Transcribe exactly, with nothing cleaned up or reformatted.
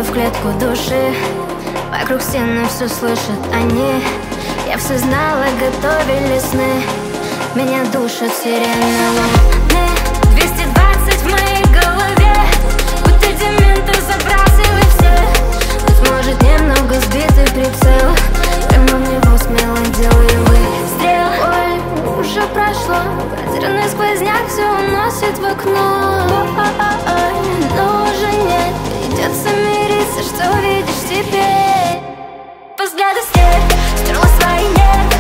будто в клетку души. Вокруг стены все слышат они. Я все знала, готовили сны. Меня душат сирены луны. Двести двадцать в моей голове, будто дементы забрасывай все. Быть может, немного сбитый прицел, прямо в него смело делаю выстрел. Ой, уже прошло, ветреный сквозняк все уносит в окно. Но уже нет, придется мириться, что видишь теперь. Взгляды снег, стерла свои нервы.